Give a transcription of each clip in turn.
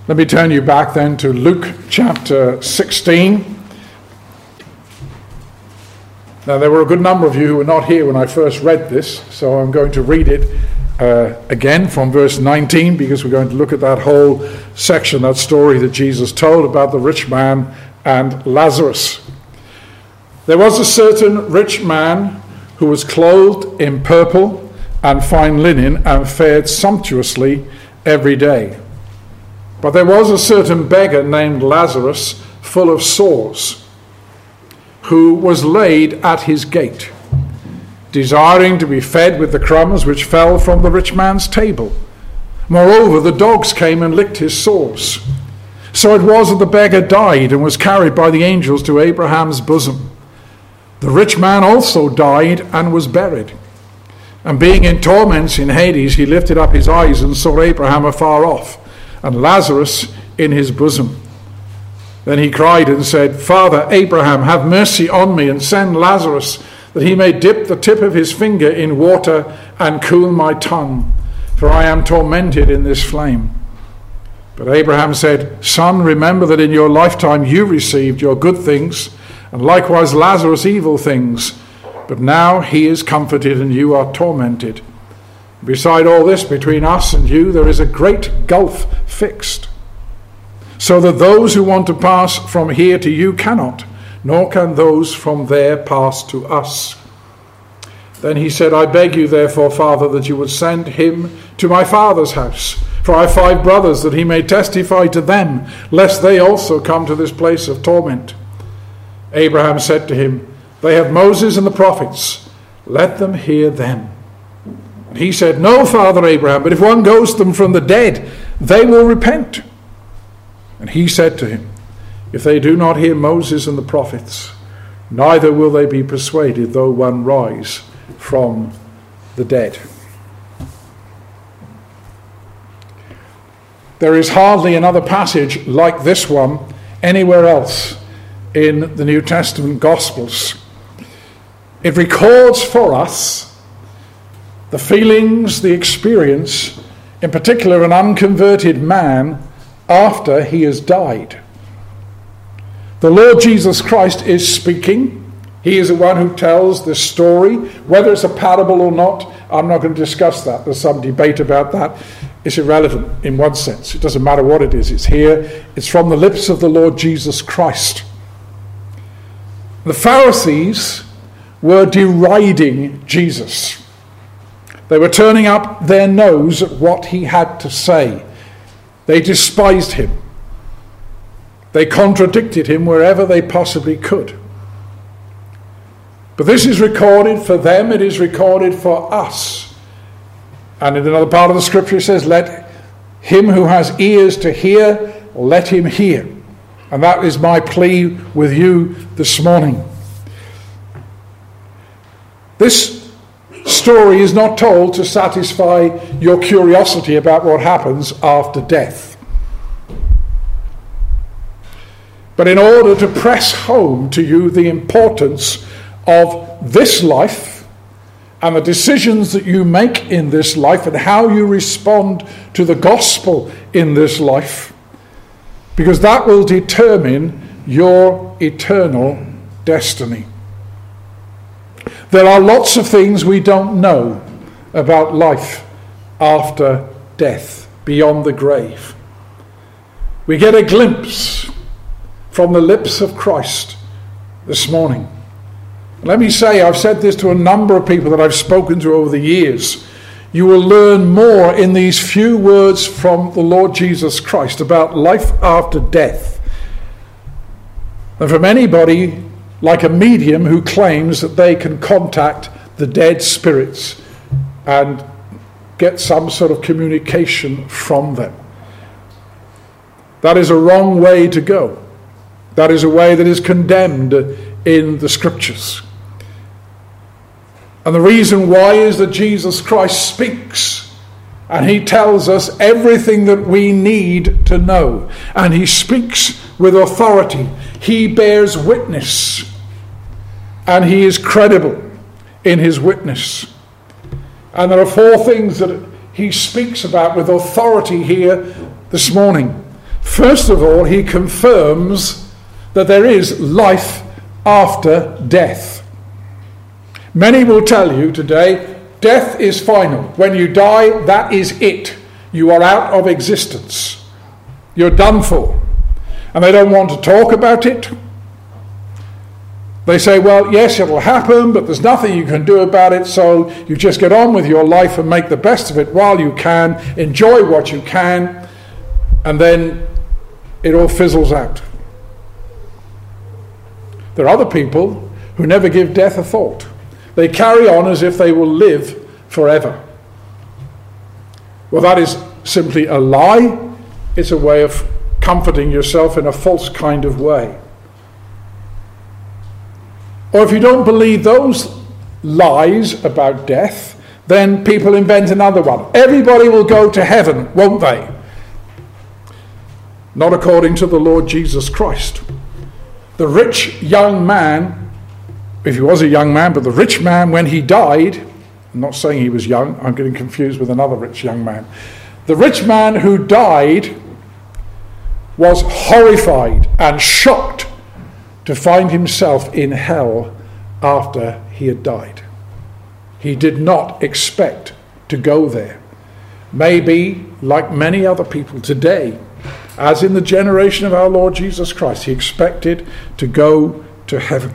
Let me turn you back then to Luke chapter 16. Now, there were a good number of you who were not here when I first read this, so I'm going to read it again from verse 19, because we're going to look at that whole section, that story that Jesus told about the rich man and Lazarus. There was a certain rich man who was clothed in purple and fine linen and fared sumptuously every day. But there was a certain beggar named Lazarus, full of sores, who was laid at his gate, desiring to be fed with the crumbs which fell from the rich man's table. Moreover, the dogs came and licked his sores. So it was that the beggar died and was carried by the angels to Abraham's bosom. The rich man also died and was buried. And being in torments in Hades, he lifted up his eyes and saw Abraham afar off, and Lazarus in his bosom. Then he cried and said, Father Abraham, have mercy on me, and send Lazarus, that he may dip the tip of his finger in water and cool my tongue, for I am tormented in this flame. But Abraham said, Son, remember that in your lifetime you received your good things, and likewise Lazarus evil things. But now he is comforted and you are tormented. Beside all this, between us and you, there is a great gulf fixed, so that those who want to pass from here to you cannot, nor can those from there pass to us. Then he said, I beg you therefore, Father, that you would send him to my father's house, for I have 5 brothers, that he may testify to them, lest they also come to this place of torment. Abraham said to him, They have Moses and the prophets, let them hear them. And he said, No, Father Abraham, but if one goes to them from the dead, they will repent. And he said to him, If they do not hear Moses and the prophets, neither will they be persuaded, though one rise from the dead. There is hardly another passage like this one anywhere else in the New Testament Gospels. It records for us the feelings, the experience, in particular an unconverted man after he has died. The Lord Jesus Christ is speaking. He is the one who tells this story. Whether it's a parable or not, I'm not going to discuss that. There's some debate about that. It's irrelevant in one sense. It doesn't matter what it is. It's here. It's from the lips of the Lord Jesus Christ. The Pharisees were deriding Jesus. They were turning up their nose at what he had to say. They despised him. They contradicted him wherever they possibly could. But this is recorded for them, it is recorded for us. And in another part of the scripture it says, let him who has ears to hear, let him hear. And that is my plea with you this morning. This story is not told to satisfy your curiosity about what happens after death, but in order to press home to you the importance of this life and the decisions that you make in this life and how you respond to the gospel in this life, because that will determine your eternal destiny. There are lots of things we don't know about life after death, beyond the grave. We get a glimpse from the lips of Christ this morning. Let me say, I've said this to a number of people that I've spoken to over the years. You will learn more in these few words from the Lord Jesus Christ about life after death than from anybody like a medium who claims that they can contact the dead spirits and get some sort of communication from them. That is a wrong way to go. That is a way that is condemned in the scriptures. And the reason why is that Jesus Christ speaks and he tells us everything that we need to know. And he speaks with authority. He bears witness. And he is credible in his witness. And there are 4 things that he speaks about with authority here this morning. First of all, he confirms that there is life after death. Many will tell you today, death is final. When you die, that is it. You are out of existence. You're done for. And they don't want to talk about it. They say, well, yes, it'll happen, but there's nothing you can do about it, so you just get on with your life and make the best of it while you can, enjoy what you can, and then it all fizzles out. There are other people who never give death a thought. They carry on as if they will live forever. Well, that is simply a lie. It's a way of comforting yourself in a false kind of way. Or if you don't believe those lies about death, then people invent another one. Everybody will go to heaven, won't they? Not according to the Lord Jesus Christ. The rich young man, if he was a young man, but the rich man, when he died, I'm not saying he was young, I'm getting confused with another rich young man. The rich man who died was horrified and shocked to find himself in hell after he had died. He did not expect to go there. Maybe, like many other people today, as in the generation of our Lord Jesus Christ, he expected to go to heaven.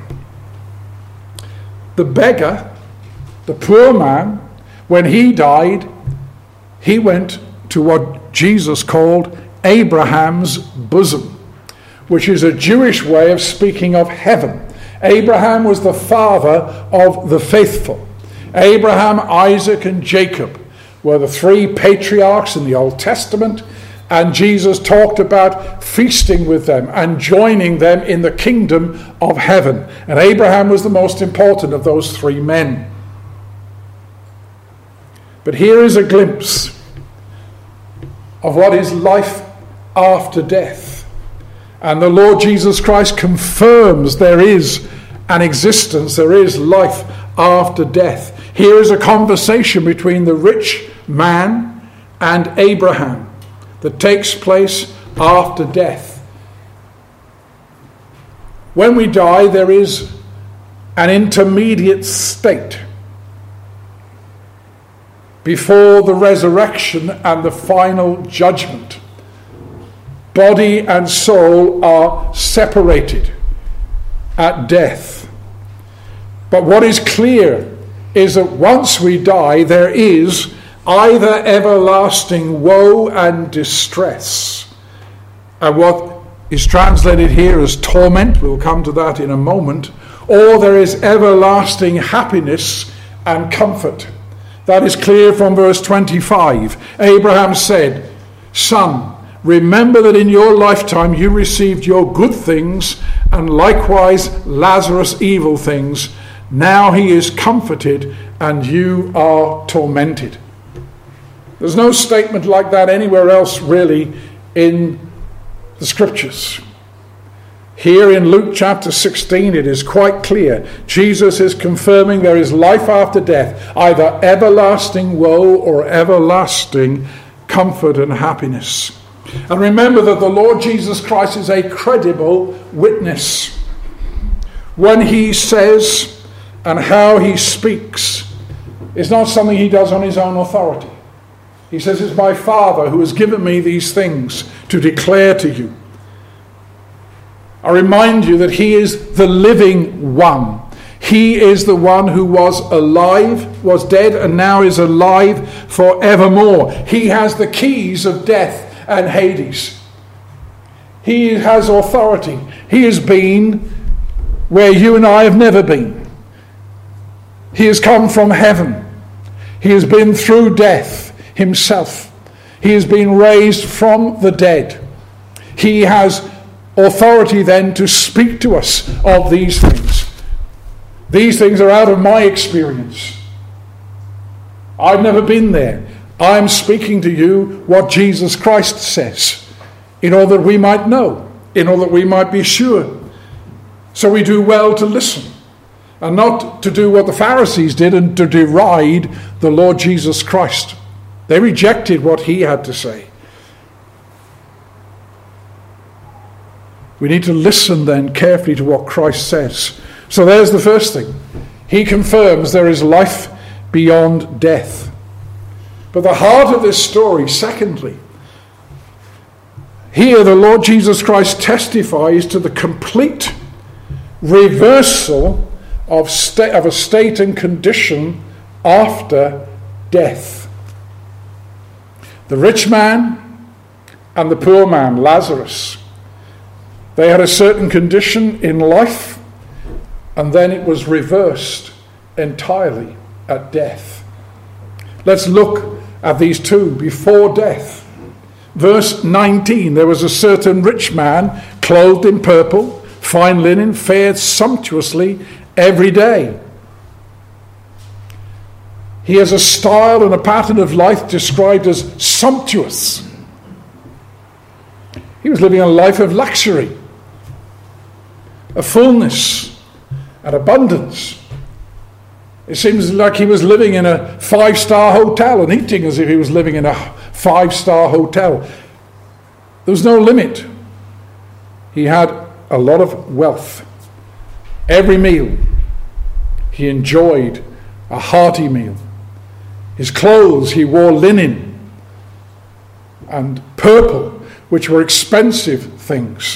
The beggar, the poor man, when he died, he went to what Jesus called Abraham's bosom, which is a Jewish way of speaking of heaven. Abraham was the father of the faithful. Abraham, Isaac, and Jacob were the three patriarchs in the Old Testament, and Jesus talked about feasting with them and joining them in the kingdom of heaven. And Abraham was the most important of those three men. But here is a glimpse of what is life after death. And the Lord Jesus Christ confirms there is an existence, there is life after death. Here is a conversation between the rich man and Abraham that takes place after death. When we die, there is an intermediate state before the resurrection and the final judgment. Body and soul are separated at death. But what is clear is that once we die, there is either everlasting woe and distress, and what is translated here as torment, we'll come to that in a moment, or there is everlasting happiness and comfort. That is clear from verse 25. Abraham said, "Son, remember that in your lifetime you received your good things, and likewise Lazarus evil things. Now he is comforted, and you are tormented." There's no statement like that anywhere else really in the scriptures. Here in Luke chapter 16, it is quite clear. Jesus is confirming there is life after death, either everlasting woe or everlasting comfort and happiness. And remember that the Lord Jesus Christ is a credible witness. When he says and how he speaks is not something he does on his own authority. He says, "It's my Father who has given me these things to declare to you." I remind you that he is the living one. He is the one who was alive, was dead, and now is alive forevermore. He has the keys of death and Hades. He has authority. He has been where you and I have never been. He has come from heaven. He has been through death himself. He has been raised from the dead. He has authority then to speak to us of these things. These things are out of my experience. I've never been there. I'm speaking to you what Jesus Christ says, in order that we might know, in order that we might be sure. So we do well to listen, and not to do what the Pharisees did and to deride the Lord Jesus Christ. They rejected what he had to say. We need to listen then carefully to what Christ says. So there's the first thing. He confirms there is life beyond death. But the heart of this story, secondly, here the Lord Jesus Christ testifies to the complete reversal of a state and condition after death. The rich man and the poor man, Lazarus, they had a certain condition in life, and then it was reversed entirely at death. Let's look at these two before death. Verse 19, there was a certain rich man clothed in purple, fine linen, fared sumptuously every day. He has a style and a pattern of life described as sumptuous. He was living a life of luxury, a fullness, and abundance. It seems like he was living in a 5-star hotel and eating as if he was living in a 5-star hotel. There was no limit. He had a lot of wealth. Every meal he enjoyed a hearty meal. His clothes, he wore linen and purple, which were expensive things.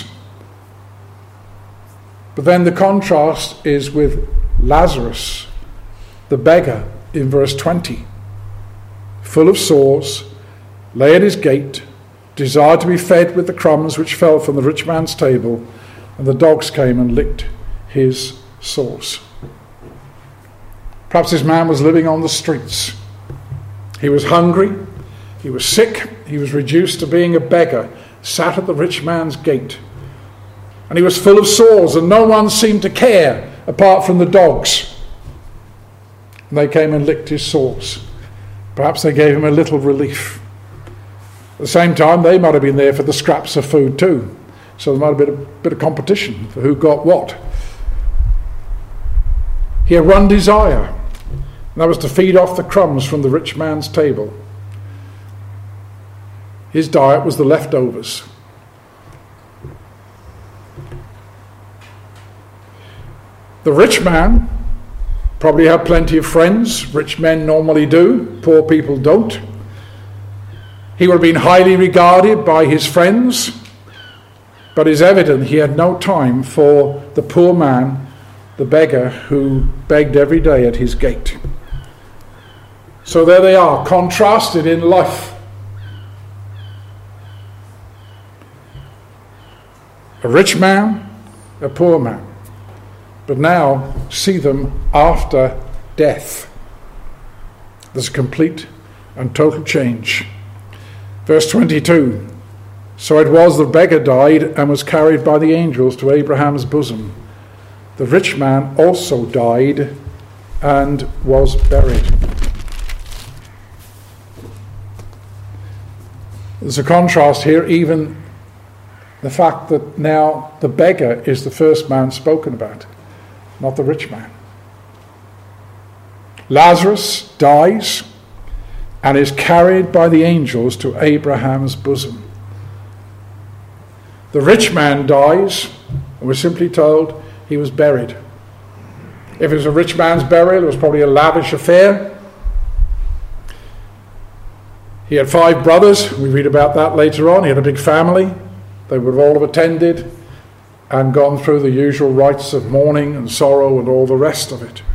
But then the contrast is with Lazarus, the beggar, in verse 20. Full of sores, lay at his gate, desired to be fed with the crumbs which fell from the rich man's table, and the dogs came and licked his sores. Perhaps this man was living on the streets. He was hungry, he was sick, he was reduced to being a beggar, sat at the rich man's gate. And he was full of sores, and no one seemed to care apart from the dogs. And they came and licked his sores. Perhaps they gave him a little relief. At the same time, they might have been there for the scraps of food too. So there might have been a bit of competition for who got what. He had one desire, and that was to feed off the crumbs from the rich man's table. His diet was the leftovers. The rich man probably had plenty of friends. Rich men normally do. Poor people don't. He would have been highly regarded by his friends, but it's evident he had no time for the poor man, the beggar, who begged every day at his gate. So there they are, contrasted in life. A rich man, a poor man. But now see them after death. There's a complete and total change. Verse 22, so it was the beggar died and was carried by the angels to Abraham's bosom. The rich man also died and was buried. There's a contrast here, even the fact that now the beggar is the first man spoken about, not the rich man. Lazarus dies and is carried by the angels to Abraham's bosom. The rich man dies, and we're simply told he was buried. If it was a rich man's burial, it was probably a lavish affair. He had 5 brothers. We read about that later on. He had a big family. They would all have attended and gone through the usual rites of mourning and sorrow and all the rest of it.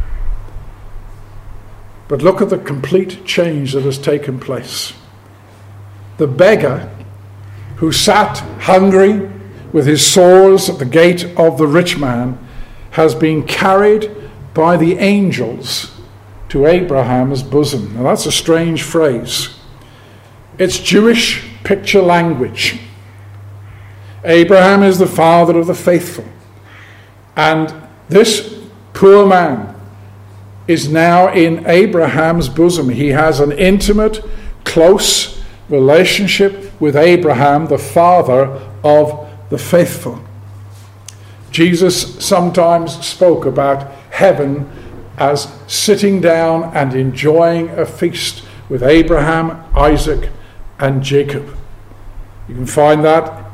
But look at the complete change that has taken place. The beggar who sat hungry with his sores at the gate of the rich man has been carried by the angels to Abraham's bosom. Now that's a strange phrase. It's Jewish picture language. Abraham is the father of the faithful. And this poor man is now in Abraham's bosom. He has an intimate, close relationship with Abraham, the father of the faithful. Jesus sometimes spoke about heaven as sitting down and enjoying a feast with Abraham, Isaac, and Jacob. You can find that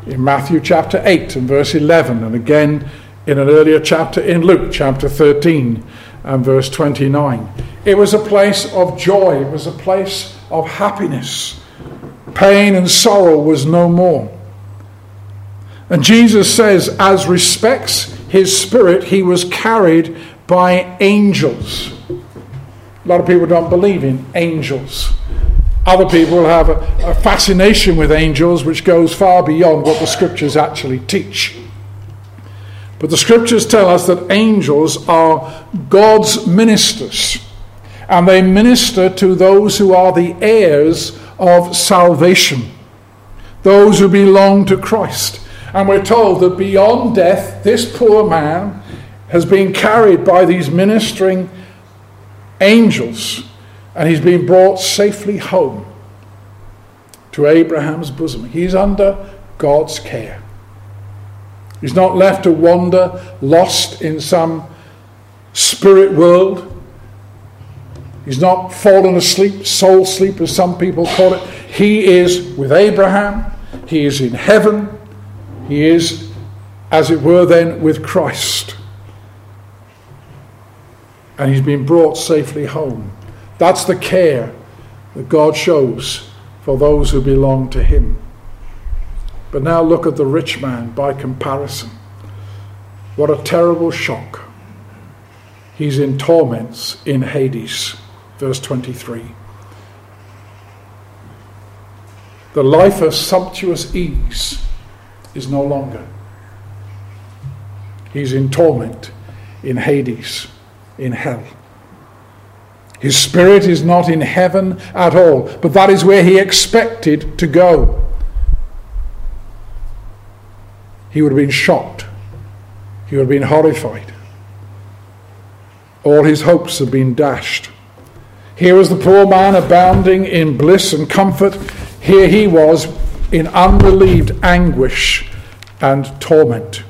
in Matthew chapter 8 and verse 11, and again in an earlier chapter in Luke chapter 13 and verse 29. It was a place of joy. It was a place of happiness. Pain and sorrow was no more. And Jesus says, as respects his spirit, he was carried by angels. A lot of people don't believe in angels. Other people have a fascination with angels which goes far beyond what the scriptures actually teach. But the scriptures tell us that angels are God's ministers, and they minister to those who are the heirs of salvation, those who belong to Christ. And we're told that beyond death, this poor man has been carried by these ministering angels, and he's been brought safely home to Abraham's bosom. He's under God's care. He's not left to wander lost in some spirit world. He's not fallen asleep, soul sleep as some people call it. He is with Abraham. He is in heaven. He is, as it were then, with Christ. And he's been brought safely home. That's the care that God shows for those who belong to him. But now look at the rich man by comparison. What a terrible shock. He's in torments in Hades. Verse 23. The life of sumptuous ease is no longer. He's in torment in Hades, in hell. His spirit is not in heaven at all, but that is where he expected to go. He would have been shocked. He would have been horrified. All his hopes had been dashed. Here was the poor man abounding in bliss and comfort. Here he was in unrelieved anguish and torment.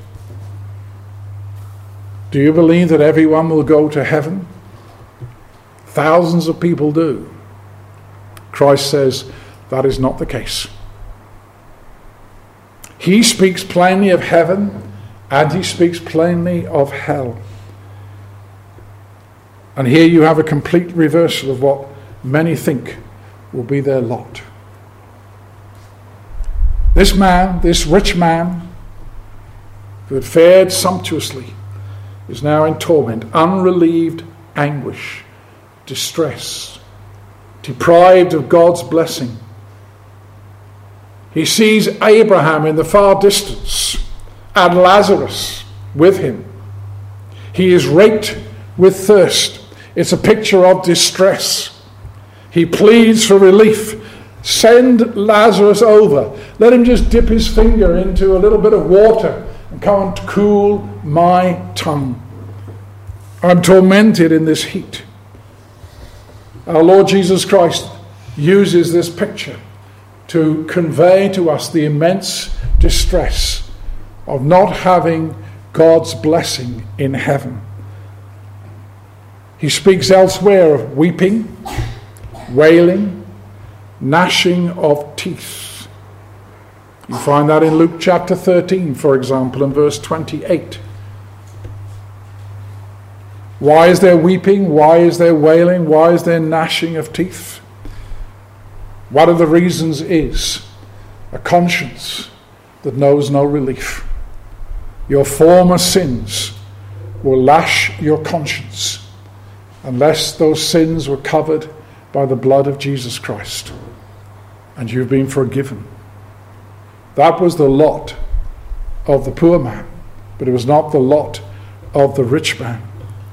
Do you believe that everyone will go to heaven? Thousands of people do. Christ says that is not the case. He speaks plainly of heaven, and he speaks plainly of hell. And here you have a complete reversal of what many think will be their lot. This man, this rich man, who had fared sumptuously, is now in torment, unrelieved anguish, distress, deprived of God's blessing. He sees Abraham in the far distance and Lazarus with him. He is raked with thirst. It's a picture of distress. He pleads for relief. Send Lazarus over. Let him just dip his finger into a little bit of water and come and cool my tongue. I'm tormented in this heat. Our Lord Jesus Christ uses this picture to convey to us the immense distress of not having God's blessing in heaven. He speaks elsewhere of weeping, wailing, gnashing of teeth. You find that in Luke chapter 13, for example, and verse 28. Why is there weeping? Why is there wailing? Why is there gnashing of teeth? One of the reasons is a conscience that knows no relief. Your former sins will lash your conscience unless those sins were covered by the blood of Jesus Christ and you've been forgiven. That was the lot of the poor man, but it was not the lot of the rich man.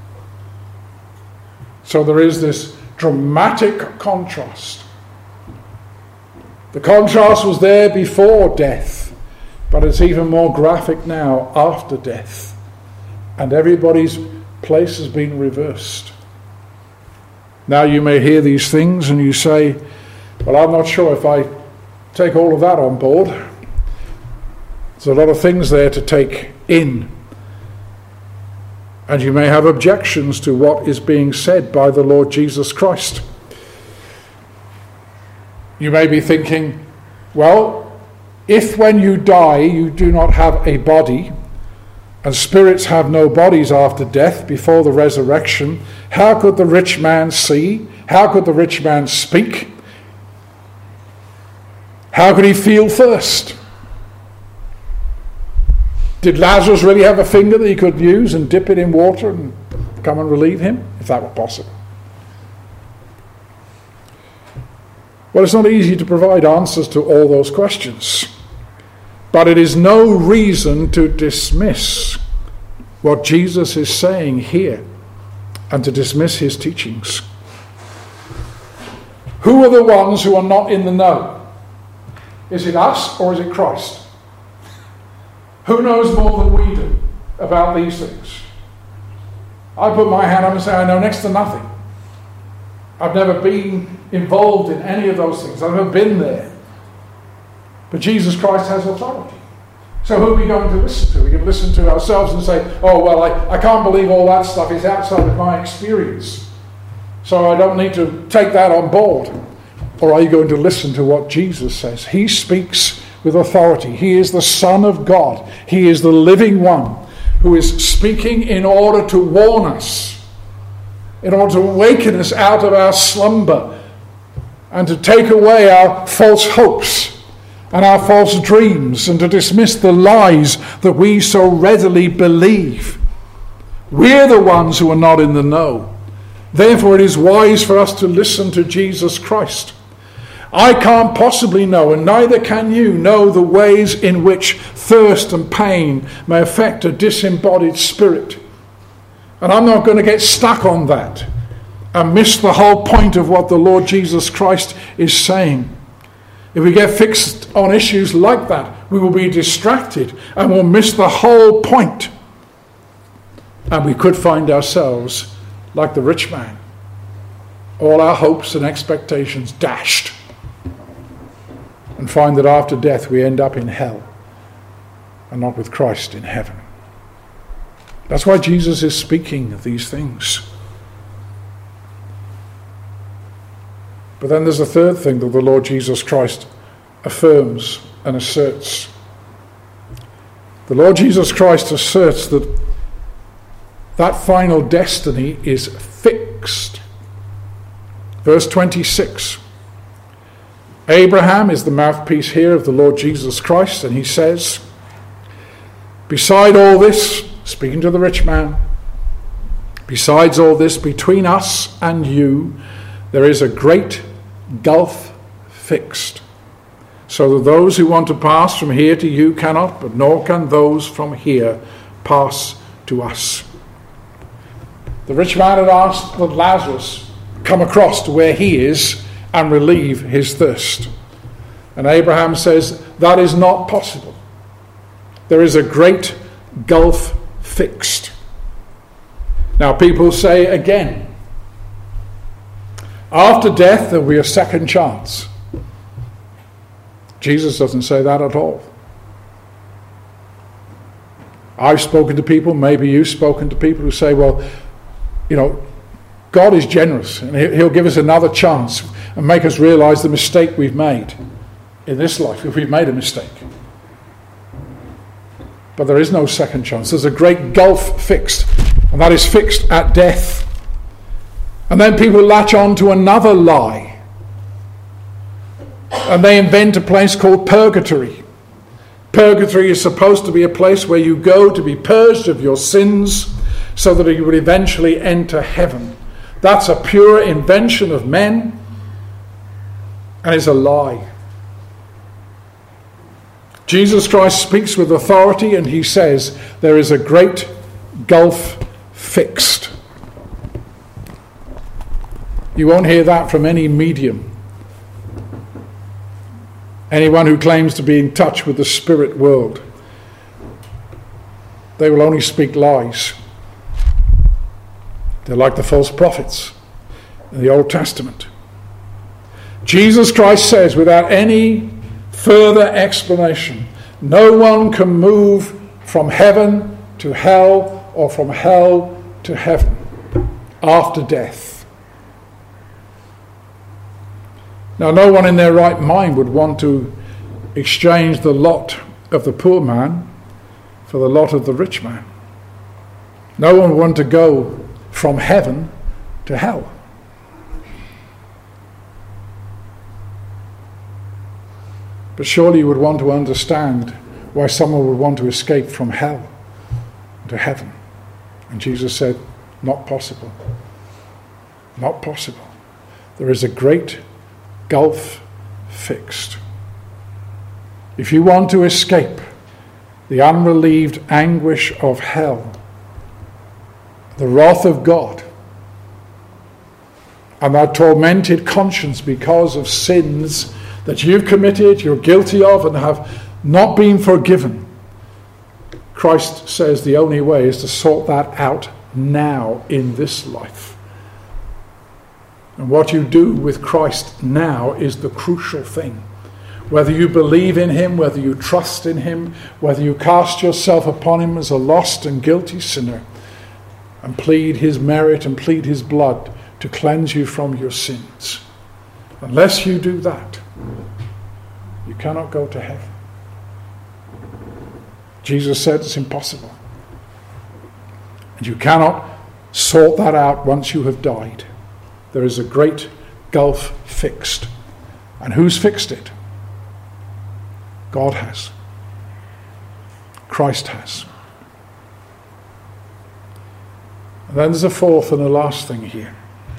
So there is this dramatic contrast. The contrast was there before death, but it's even more graphic now after death. And everybody's place has been reversed. Now you may hear these things and you say, well, I'm not sure if I take all of that on board. There's a lot of things there to take in. And you may have objections to what is being said by the Lord Jesus Christ. You may be thinking, well, If when you die you do not have a body, and spirits have no bodies after death before the resurrection, how could the rich man see? How could the rich man speak? How could he feel thirst? Did Lazarus really have a finger that he could use and dip it in water and come and relieve him, if that were possible? Well, it's not easy to provide answers to all those questions, but it is no reason to dismiss what Jesus is saying here and to dismiss his teachings. Who are the ones who are not in the know? Is it us or is it Christ? Who knows more than we do about these things? I put my hand up and say I know next to nothing. I've never been involved in any of those things. I've never been there. But Jesus Christ has authority. So who are we going to listen to? We can listen to ourselves and say, oh, well, I can't believe all that stuff is outside of my experience, so I don't need to take that on board. Or are you going to listen to what Jesus says? He speaks with authority. He is the Son of God. He is the living one who is speaking in order to warn us, in order to awaken us out of our slumber and to take away our false hopes and our false dreams and to dismiss the lies that we so readily believe. We're the ones who are not in the know. Therefore it is wise for us to listen to Jesus Christ. I can't possibly know, and neither can you, know the ways in which thirst and pain may affect a disembodied spirit. And I'm not going to get stuck on that and miss the whole point of what the Lord Jesus Christ is saying. If we get fixed on issues like that, we will be distracted and we'll miss the whole point. And we could find ourselves like the rich man, all our hopes and expectations dashed, and find that after death we end up in hell and not with Christ in heaven. That's why Jesus is speaking of these things. But then there's a third thing that the Lord Jesus Christ affirms and asserts. The Lord Jesus Christ asserts that that final destiny is fixed. Verse 26. Abraham is the mouthpiece here of the Lord Jesus Christ, and he says, beside all this, speaking to the rich man, besides all this, between us and you, there is a great gulf fixed, so that those who want to pass from here to you cannot, but nor can those from here pass to us. The rich man had asked that Lazarus come across to where he is and relieve his thirst. And Abraham says that is not possible. There is a great gulf fixed. Now people say again, after death there will be a second chance. Jesus doesn't say that at all. I've spoken to people, maybe you've spoken to people who say, well, God is generous and he'll give us another chance and make us realize the mistake we've made in this life, if we've made a mistake. But there is no second chance. There's a great gulf fixed, and that is fixed at death. And then people latch on to another lie, and they invent a place called purgatory. Purgatory is supposed to be a place where you go to be purged of your sins so that you will eventually enter heaven. That's a pure invention of men, and is a lie. Jesus Christ speaks with authority, and he says there is a great gulf fixed. You won't hear that from any medium, anyone who claims to be in touch with the spirit world. They will only speak lies. They're like the false prophets in the Old Testament. Jesus Christ says, without any further explanation, no one can move from heaven to hell or from hell to heaven after death. Now, no one in their right mind would want to exchanged the lot of the poor man for the lot of the rich man. No one would want to go from heaven to hell. But surely you would want to understand why someone would want to escape from hell to heaven. And Jesus said, not possible. Not possible. There is a great gulf fixed. If you want to escape the unrelieved anguish of hell, the wrath of God, and that tormented conscience because of sins that you've committed, you're guilty of, and have not been forgiven, Christ says the only way is to sort that out now in this life. And what you do with Christ now is the crucial thing. Whether you believe in him, whether you trust in him, whether you cast yourself upon him as a lost and guilty sinner and plead his merit and plead his blood to cleanse you from your sins. Unless you do that, you cannot go to heaven. Jesus said it's impossible. And you cannot sort that out once you have died. There is a great gulf fixed. And who's fixed it? God has. Christ has. And then there's a fourth and a last thing here.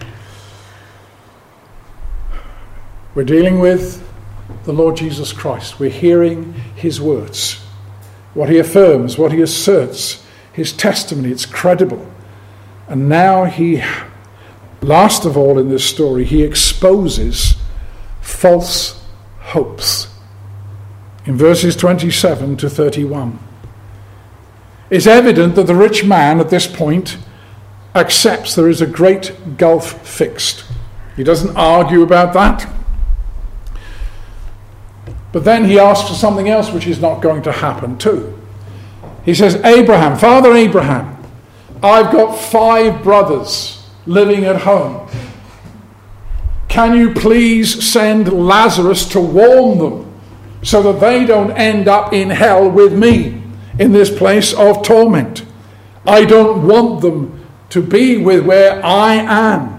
We're dealing with the Lord Jesus Christ. We're hearing his words. What he affirms, what he asserts, his testimony, it's credible. And now he, last of all in this story, he exposes false hopes. In verses 27 to 31. It's evident that the rich man at this point accepts there is a great gulf fixed. He doesn't argue about that. But then he asks for something else which is not going to happen too. He says, Abraham, Father Abraham, I've got 5 brothers living at home. Can you please send Lazarus to warn them so that they don't end up in hell with me in this place of torment? I don't want them to be with where I am.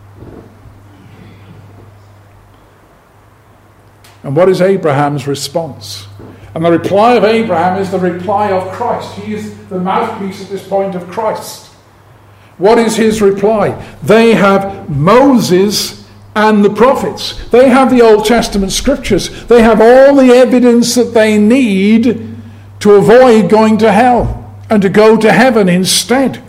And what is Abraham's response? And the reply of Abraham is the reply of Christ. He is the mouthpiece at this point of Christ. What is his reply? They have Moses and the prophets. They have the Old Testament scriptures. They have all the evidence that they need to avoid going to hell and to go to heaven instead.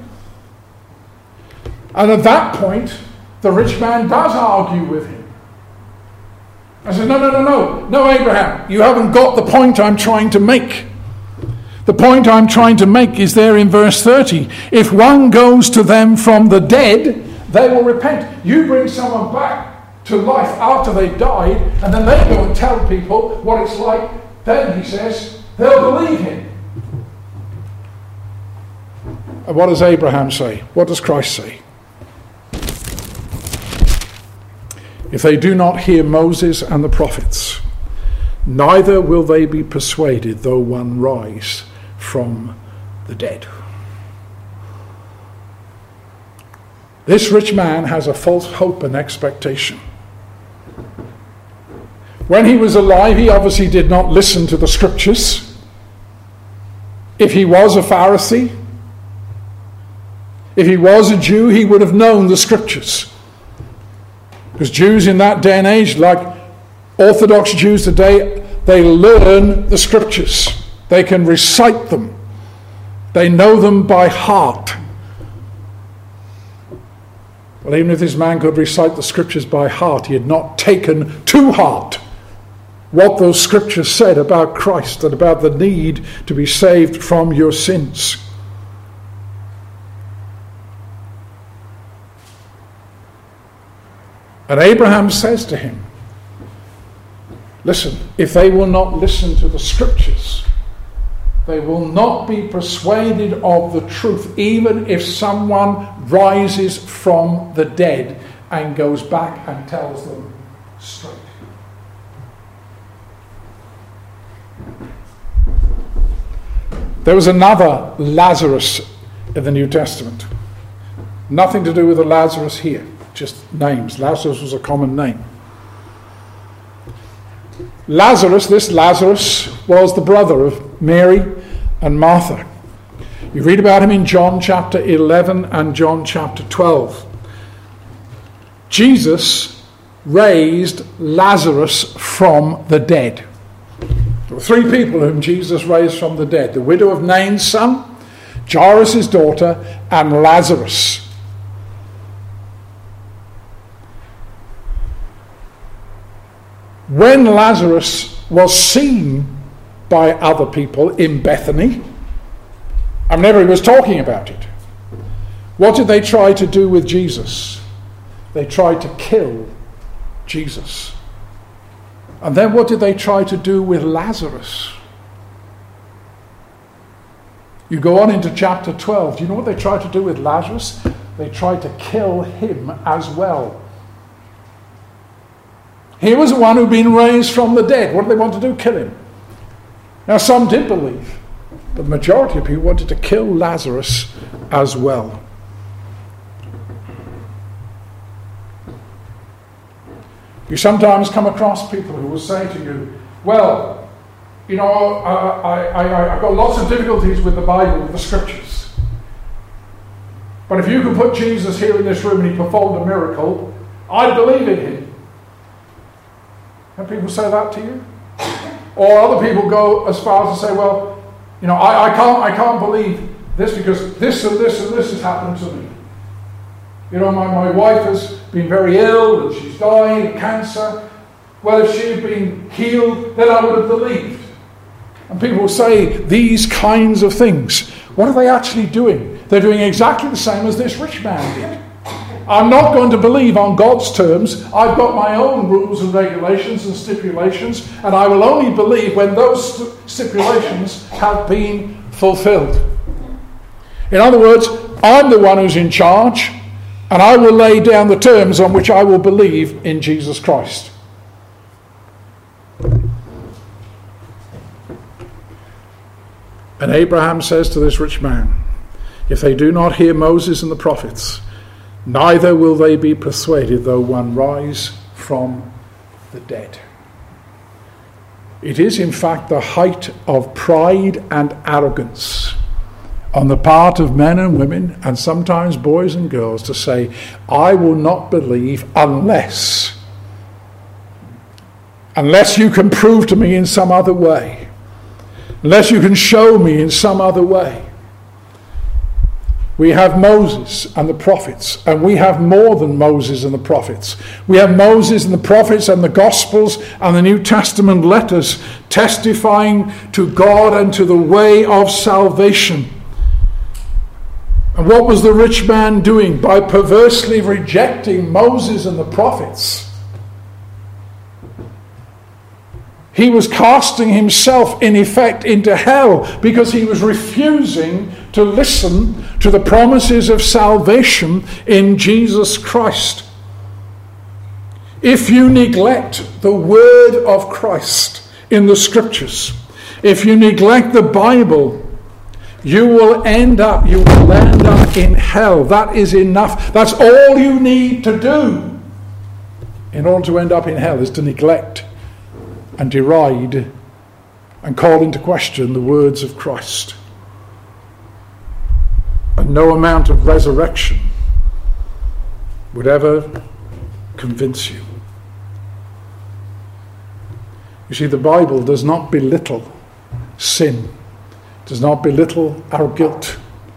And at that point, the rich man does argue with him. I said, no, Abraham, you haven't got the point I'm trying to make. The point I'm trying to make is there in verse 30. If one goes to them from the dead, they will repent. You bring someone back to life after they died, and then they go and tell people what it's like. Then, he says, they'll believe him. And what does Abraham say? What does Christ say? If they do not hear Moses and the prophets, neither will they be persuaded though one rise from the dead. This rich man has a false hope and expectation. When he was alive, he obviously did not listen to the scriptures. If he was a Pharisee, if he was a Jew, he would have known the scriptures. Because Jews in that day and age, like Orthodox Jews today, they learn the scriptures. They can recite them. They know them by heart. Well, even if this man could recite the scriptures by heart, he had not taken to heart what those scriptures said about Christ and about the need to be saved from your sins. And Abraham says to him, listen, if they will not listen to the scriptures, they will not be persuaded of the truth, even if someone rises from the dead and goes back and tells them straight. There was another Lazarus in the New Testament. Nothing to do with the Lazarus here, just names. Lazarus was a common name. This Lazarus, was the brother of Mary and Martha. You read about him in John chapter 11 and John chapter 12. Jesus raised Lazarus from the dead. There were three people whom Jesus raised from the dead: the widow of Nain's son, Jairus' daughter, and Lazarus. When Lazarus was seen by other people in Bethany, and everybody was talking about it, what did they try to do with Jesus? They tried to kill Jesus. And then what did they try to do with Lazarus? You go on into chapter 12. Do you know what they tried to do with Lazarus? They tried to kill him as well. He was the one who'd been raised from the dead. What did they want to do? Kill him. Now, some did believe, but the majority of people wanted to kill Lazarus as well. You sometimes come across people who will say to you, well, you know, I've got lots of difficulties with the Bible, with the scriptures. But if you could put Jesus here in this room and he performed a miracle, I'd believe in him. Have people say that to you? Or other people go as far as to say, well, you know, I can't believe this because this and this and this has happened to me. You know, my wife has been very ill and she's dying of cancer. Well, if she had been healed, then I would have believed. And people will say these kinds of things. What are they actually doing? They're doing exactly the same as this rich man did. I'm not going to believe on God's terms. I've got my own rules and regulations and stipulations, and I will only believe when those stipulations have been fulfilled. In other words, I'm the one who's in charge, and I will lay down the terms on which I will believe in Jesus Christ. And Abraham says to this rich man, if they do not hear Moses and the prophets, neither will they be persuaded though one rise from the dead. It is in fact the height of pride and arrogance on the part of men and women, and sometimes boys and girls, to say, I will not believe unless you can prove to me in some other way, unless you can show me in some other way. We have Moses and the prophets, and we have more than Moses and the prophets. We have Moses and the prophets and the Gospels and the New Testament letters testifying to God and to the way of salvation. And what was the rich man doing by perversely rejecting Moses and the prophets? He was casting himself, in effect, into hell because he was refusing to listen to the promises of salvation in Jesus Christ. If you neglect the word of Christ in the scriptures, if you neglect the Bible, you will land up in hell. That is enough. That's all you need to do in order to end up in hell, is to neglect and deride and call into question the words of Christ. And no amount of resurrection would ever convince you. You see, the Bible does not belittle sin, does not belittle our guilt.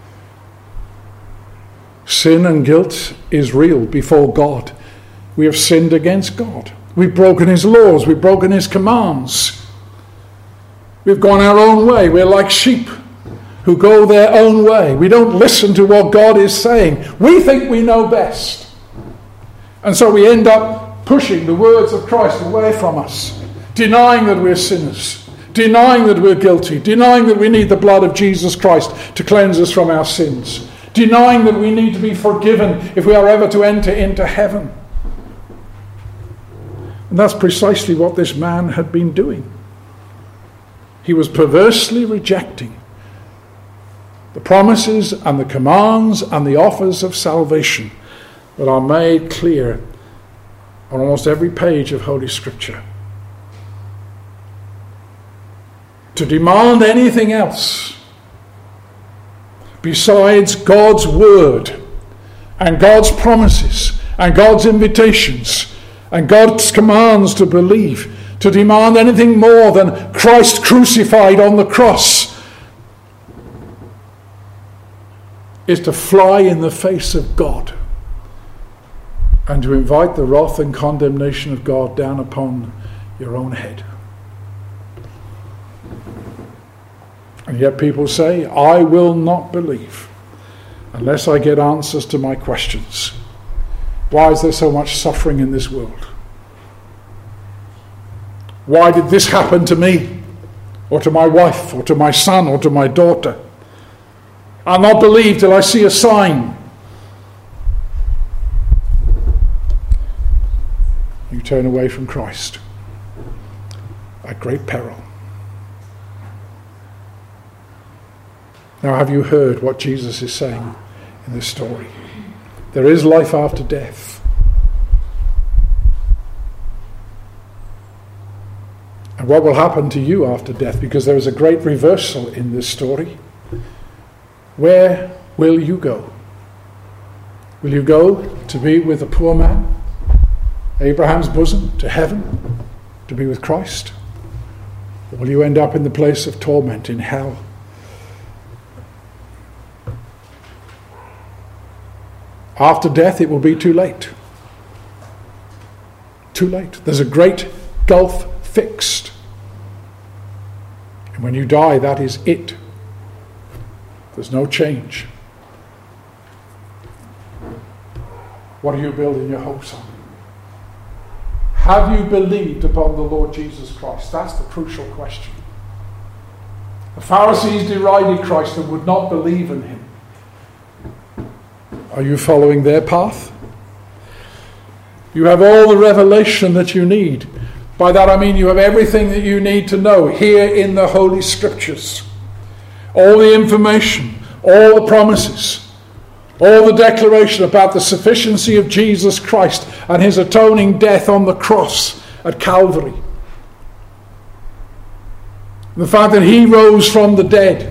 Sin and guilt is real before God. We have sinned against God. We've broken his laws. We've broken his commands. We've gone our own way. We're like sheep who go their own way. We don't listen to what God is saying. We think we know best. And so we end up pushing the words of Christ away from us, denying that we're sinners, denying that we're guilty, denying that we need the blood of Jesus Christ to cleanse us from our sins, denying that we need to be forgiven if we are ever to enter into heaven. And that's precisely what this man had been doing. He was perversely rejecting The promises and the commands and the offers of salvation that are made clear on almost every page of Holy Scripture. To demand anything else besides God's word and God's promises and God's invitations and God's commands to believe, to demand anything more than Christ crucified on the cross, is to fly in the face of God and to invite the wrath and condemnation of God down upon your own head. And yet people say, I will not believe unless I get answers to my questions. Why is there so much suffering in this world? Why did this happen to me, or to my wife, or to my son, or to my daughter? I'll not believe till I see a sign. You turn away from Christ at great peril. Now, have you heard what Jesus is saying in this story? There is life after death. And what will happen to you after death? Because there is a great reversal in this story. Where will you go? Will you go to be with the poor man, Abraham's bosom, to heaven, to be with Christ? Or will you end up in the place of torment in hell? After death, it will be too late. Too late. There's a great gulf fixed. And when you die, that is it. There's no change. What are you building your hopes on? Have you believed upon the Lord Jesus Christ? That's the crucial question. The Pharisees derided Christ and would not believe in him. Are you following their path? You have all the revelation that you need. By that I mean you have everything that you need to know here in the Holy Scriptures. All the information, all the promises, all the declaration about the sufficiency of Jesus Christ and his atoning death on the cross at Calvary. The fact that he rose from the dead.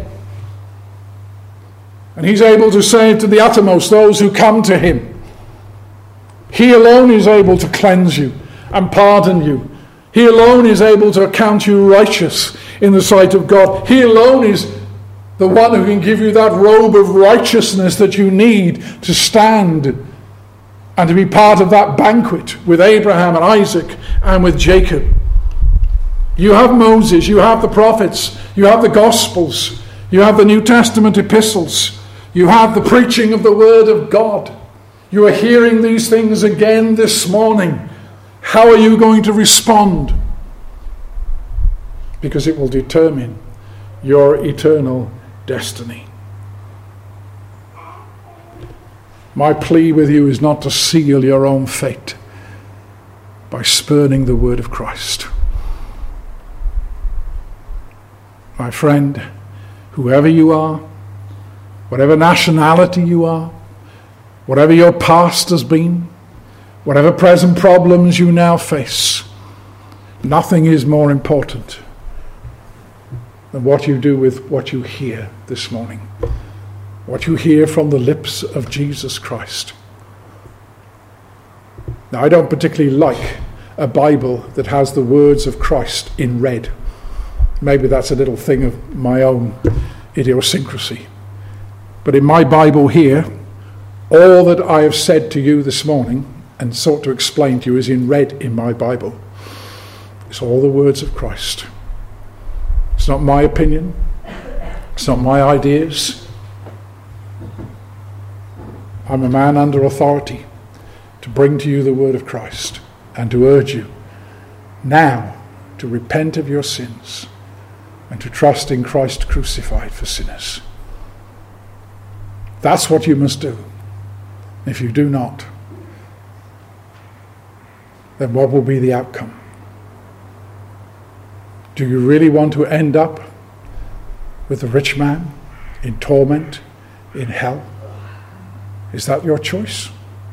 And he's able to save to the uttermost those who come to him. He alone is able to cleanse you and pardon you. He alone is able to account you righteous in the sight of God. He alone is the one who can give you that robe of righteousness that you need to stand and to be part of that banquet with Abraham and Isaac and with Jacob. You have Moses, you have the prophets, you have the Gospels, you have the New Testament epistles, you have the preaching of the Word of God. You are hearing these things again this morning. How are you going to respond? Because it will determine your eternal destiny. My plea with you is not to seal your own fate by spurning the word of Christ. My friend, whoever you are, whatever nationality you are, whatever your past has been, whatever present problems you now face, nothing is more important than what you do with what you hear this morning, what you hear from the lips of Jesus Christ. Now, I don't particularly like a Bible that has the words of Christ in red. Maybe that's a little thing of my own idiosyncrasy. But in my Bible here, all that I have said to you this morning and sought to explain to you is in red in my Bible. It's all the words of Christ. It's not my opinion. It's not my ideas. I'm a man under authority to bring to you the word of Christ and to urge you now to repent of your sins and to trust in Christ crucified for sinners. That's what you must do. If you do not, then what will be the outcome? Do you really want to end up with the rich man in torment, in hell? Is that your choice?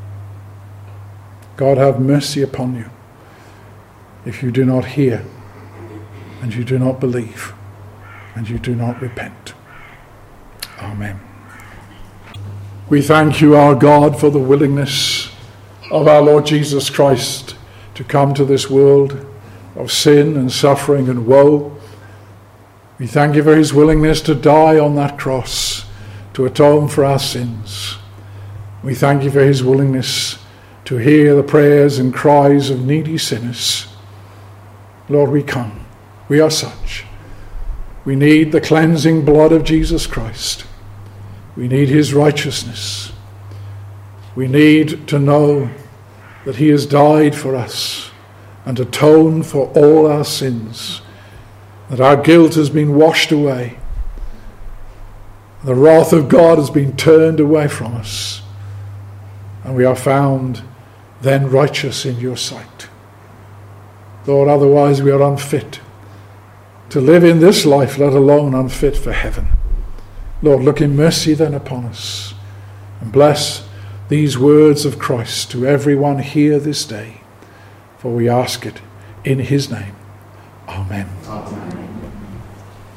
God have mercy upon you if you do not hear, and you do not believe, and you do not repent. Amen. We thank you, our God, for the willingness of our Lord Jesus Christ to come to this world of sin and suffering and woe. We thank you for his willingness to die on that cross to atone for our sins. We thank you for his willingness to hear the prayers and cries of needy sinners. Lord, we come. We are such. We need the cleansing blood of Jesus Christ. We need his righteousness. We need to know that he has died for us and atoned for all our sins, that our guilt has been washed away. The wrath of God has been turned away from us, and we are found then righteous in your sight. Lord, otherwise we are unfit to live in this life, let alone unfit for heaven. Lord, look in mercy then upon us, and bless these words of Christ to everyone here this day, for we ask it in his name. Amen. Amen.